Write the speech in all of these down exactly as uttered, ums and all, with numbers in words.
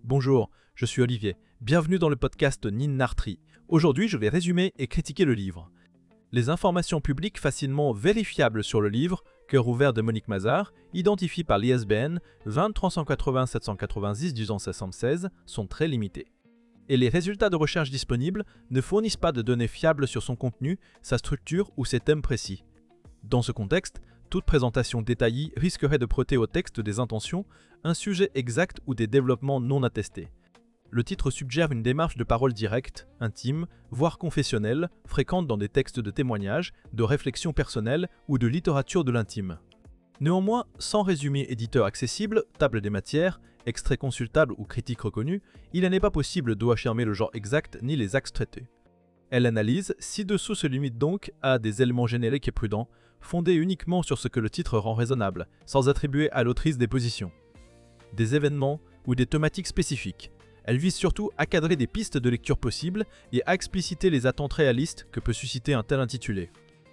Bonjour, je suis Olivier. Bienvenue dans le podcast Ninartri. Aujourd'hui, je vais résumer et critiquer le livre. Les informations publiques facilement vérifiables sur le livre, Cœur ouvert de Monique Mazar, identifié par l'I S B N vingt trois cent quatre-vingts sept cent quatre-vingt-dix du soixante-seize, sont très limités. Et les résultats de recherche disponibles ne fournissent pas de données fiables sur son contenu, sa structure ou ses thèmes précis. Dans ce contexte, toute présentation détaillée risquerait de prêter au texte des intentions, un sujet exact ou des développements non attestés. Le titre suggère une démarche de parole directe, intime, voire confessionnelle, fréquente dans des textes de témoignages, de réflexion personnelle ou de littérature de l'intime. Néanmoins, sans résumé éditeur accessible, table des matières, extrait consultable ou critique reconnue, il n'est pas possible d'affirmer le genre exact ni les axes traités. Elle analyse, ci-dessous se limite donc à des éléments génériques et prudents, fondés uniquement sur ce que le titre rend raisonnable, sans attribuer à l'autrice des positions, des événements ou des thématiques spécifiques. Elle vise surtout à cadrer des pistes de lecture possibles et à expliciter les attentes réalistes que peut susciter un tel intitulé.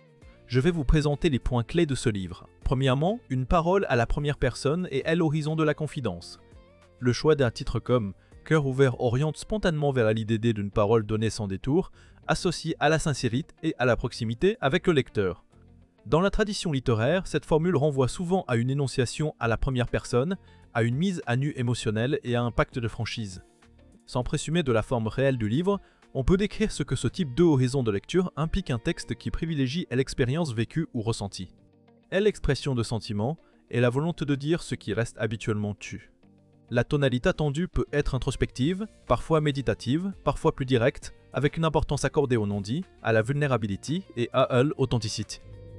Je vais vous présenter les points clés de ce livre. Premièrement, une parole à la première personne et est l'horizon de la confidence. Le choix d'un titre comme « Cœur ouvert » oriente spontanément vers l'idée d'une parole donnée sans détour, associée à la sincérité et à la proximité avec le lecteur. Dans la tradition littéraire, cette formule renvoie souvent à une énonciation à la première personne, à une mise à nu émotionnelle et à un pacte de franchise. Sans présumer de la forme réelle du livre, on peut décrire ce que ce type de horizon de lecture implique un texte qui privilégie l'expérience vécue ou ressentie. Est l'expression de sentiments et la volonté de dire ce qui reste habituellement tu. La tonalité attendue peut être introspective, parfois méditative, parfois plus directe, avec une importance accordée au non-dit, à la vulnerability et à l'authenticité.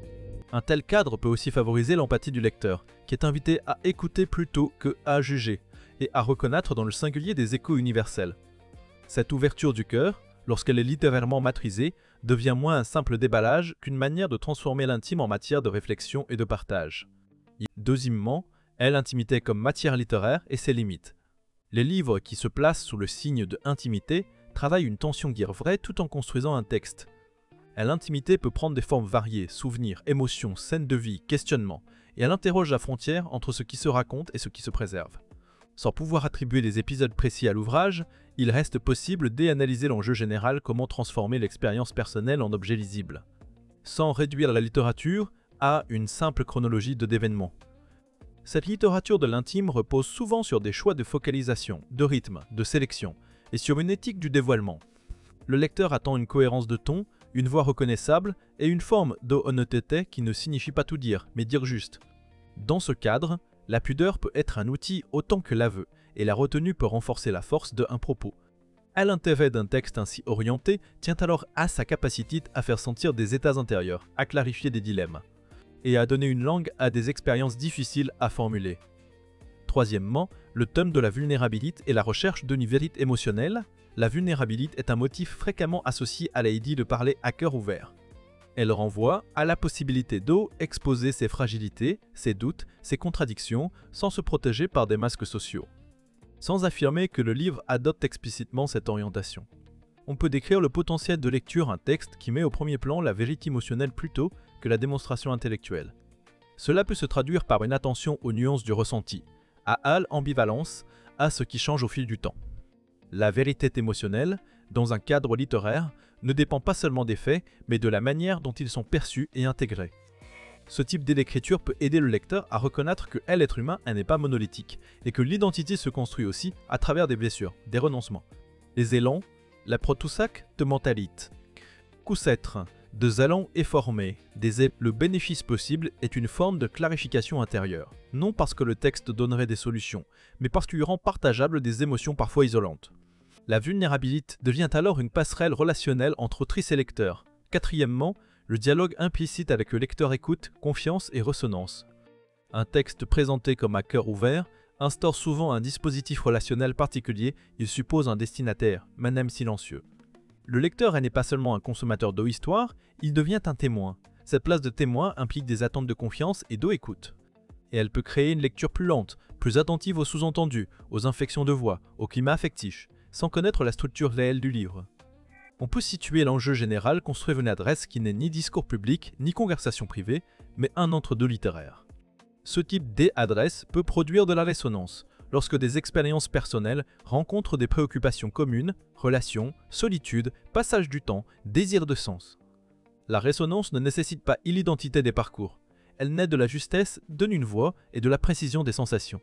Un tel cadre peut aussi favoriser l'empathie du lecteur, qui est invité à écouter plutôt que à juger, et à reconnaître dans le singulier des échos universels. Cette ouverture du cœur, lorsqu'elle est littérairement maîtrisée, devient moins un simple déballage qu'une manière de transformer l'intime en matière de réflexion et de partage. Deuxièmement, est l'intimité comme matière littéraire et ses limites. Les livres qui se placent sous le signe de intimité travaillent une tension guère vraie tout en construisant un texte. L'intimité peut prendre des formes variées, souvenirs, émotions, scènes de vie, questionnements, et elle interroge la frontière entre ce qui se raconte et ce qui se préserve. Sans pouvoir attribuer des épisodes précis à l'ouvrage, il reste possible d'analyser l'enjeu général, comment transformer l'expérience personnelle en objet lisible, sans réduire la littérature à une simple chronologie de d'événements. Cette littérature de l'intime repose souvent sur des choix de focalisation, de rythme, de sélection, et sur une éthique du dévoilement. Le lecteur attend une cohérence de ton, une voix reconnaissable et une forme d'honnêteté qui ne signifie pas tout dire, mais dire juste. Dans ce cadre, la pudeur peut être un outil autant que l'aveu, et la retenue peut renforcer la force d'un propos. À l'intérêt d'un texte ainsi orienté tient alors à sa capacité à faire sentir des états intérieurs, à clarifier des dilemmes, et à donner une langue à des expériences difficiles à formuler. Troisièmement, le thème de la vulnérabilité et la recherche d'une vérité émotionnelle. La vulnérabilité est un motif fréquemment associé à l'idée de parler à cœur ouvert. Elle renvoie à la possibilité d'exposer ses fragilités, ses doutes, ses contradictions, sans se protéger par des masques sociaux. Sans affirmer que le livre adopte explicitement cette orientation. On peut décrire le potentiel de lecture un texte qui met au premier plan la vérité émotionnelle plutôt que la démonstration intellectuelle. Cela peut se traduire par une attention aux nuances du ressenti, à l'ambivalence, à ce qui change au fil du temps. La vérité émotionnelle, dans un cadre littéraire, ne dépend pas seulement des faits, mais de la manière dont ils sont perçus et intégrés. Ce type d'écriture peut aider le lecteur à reconnaître que l'être humain n'est pas monolithique, et que l'identité se construit aussi à travers des blessures, des renoncements. Les élans, la protoussac de mentalité. Coussettre, de élans est formé, des le bénéfice possible est une forme de clarification intérieure, non parce que le texte donnerait des solutions, mais parce qu'il rend partageable des émotions parfois isolantes. La vulnérabilité devient alors une passerelle relationnelle entre autrice et lecteur. Quatrièmement, le dialogue implicite avec le lecteur écoute, confiance et ressonance. Un texte présenté comme à cœur ouvert instaure souvent un dispositif relationnel particulier, il suppose un destinataire, même silencieux. Le lecteur n'est pas seulement un consommateur d'eau-histoire, il devient un témoin. Cette place de témoin implique des attentes de confiance et d'eau-écoute. Et elle peut créer une lecture plus lente, plus attentive aux sous-entendus, aux inflexions de voix, au climat affectif, sans connaître la structure réelle du livre. On peut situer l'enjeu général construire une adresse qui n'est ni discours public, ni conversation privée, mais un entre-deux littéraire. Ce type d'adresse peut produire de la résonance. lorsque des expériences personnelles rencontrent des préoccupations communes, relations, solitude, passage du temps, désir de sens. La résonance ne nécessite pas l'identité des parcours. Elle naît de la justesse, donne une voix et de la précision des sensations.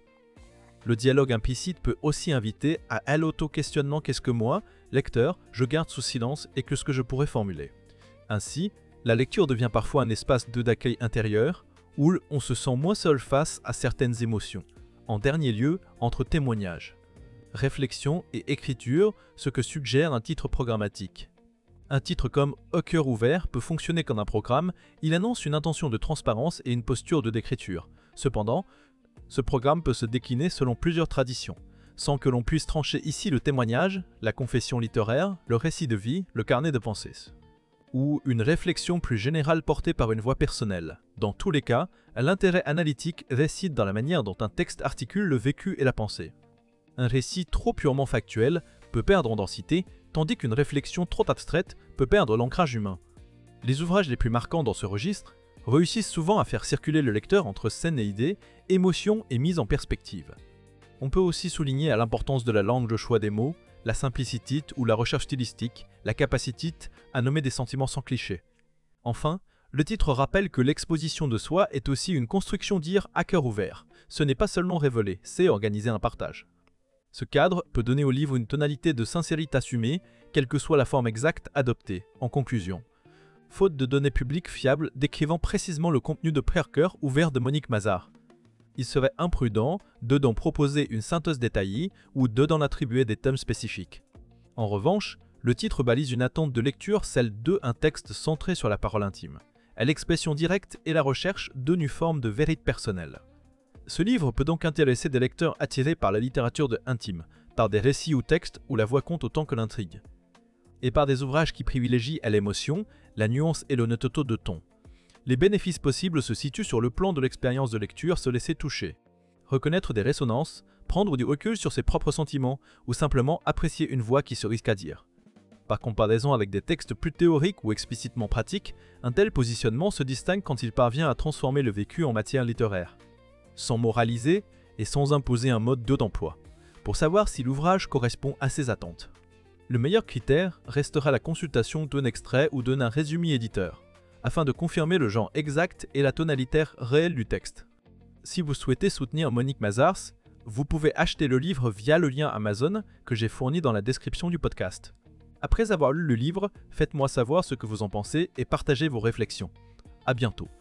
Le dialogue implicite peut aussi inviter à « l'auto-questionnement qu'est-ce que moi, lecteur, je garde sous silence et que ce que je pourrais formuler ». Ainsi, la lecture devient parfois un espace d'accueil intérieur où on se sent moins seul face à certaines émotions. En dernier lieu, entre témoignages, réflexion et écriture, ce que suggère un titre programmatique. Un titre comme « Au cœur ouvert » peut fonctionner comme un programme, il annonce une intention de transparence et une posture de d'écriture. Cependant, ce programme peut se décliner selon plusieurs traditions, sans que l'on puisse trancher ici le témoignage, la confession littéraire, le récit de vie, le carnet de pensées. Ou une réflexion plus générale portée par une voix personnelle. Dans tous les cas, l'intérêt analytique réside dans la manière dont un texte articule le vécu et la pensée. Un récit trop purement factuel peut perdre en densité, tandis qu'une réflexion trop abstraite peut perdre l'ancrage humain. Les ouvrages les plus marquants dans ce registre réussissent souvent à faire circuler le lecteur entre scènes et idées, émotions et mise en perspective. On peut aussi souligner à l'importance de la langue de choix des mots, la simplicité ou la recherche stylistique, la capacité à nommer des sentiments sans clichés. Enfin, le titre rappelle que l'exposition de soi est aussi une construction dire à cœur ouvert. Ce n'est pas seulement révéler, c'est organiser un partage. Ce cadre peut donner au livre une tonalité de sincérité assumée, quelle que soit la forme exacte adoptée. En conclusion, faute de données publiques fiables décrivant précisément le contenu de Pré-cœur ouvert de Monique Mazars, il serait imprudent de d'en proposer une synthèse détaillée ou de d'en attribuer des thèmes spécifiques. En revanche, le titre balise une attente de lecture, celle de un texte centré sur la parole intime. L'expression directe et la recherche donnent une forme de vérité personnelle. Ce livre peut donc intéresser des lecteurs attirés par la littérature de intime, par des récits ou textes où la voix compte autant que l'intrigue, et par des ouvrages qui privilégient l'émotion, la nuance et l'honnêteté de ton. Les bénéfices possibles se situent sur le plan de l'expérience de lecture, se laisser toucher, reconnaître des résonances, prendre du recul sur ses propres sentiments ou simplement apprécier une voix qui se risque à dire. Par comparaison avec des textes plus théoriques ou explicitement pratiques, un tel positionnement se distingue quand il parvient à transformer le vécu en matière littéraire, sans moraliser et sans imposer un mode d'emploi, pour savoir si l'ouvrage correspond à ses attentes. Le meilleur critère restera la consultation d'un extrait ou d'un résumé éditeur, afin de confirmer le genre exact et la tonalité réelle du texte. Si vous souhaitez soutenir Monique Mazars, vous pouvez acheter le livre via le lien Amazon que j'ai fourni dans la description du podcast. Après avoir lu le livre, faites-moi savoir ce que vous en pensez et partagez vos réflexions. À bientôt.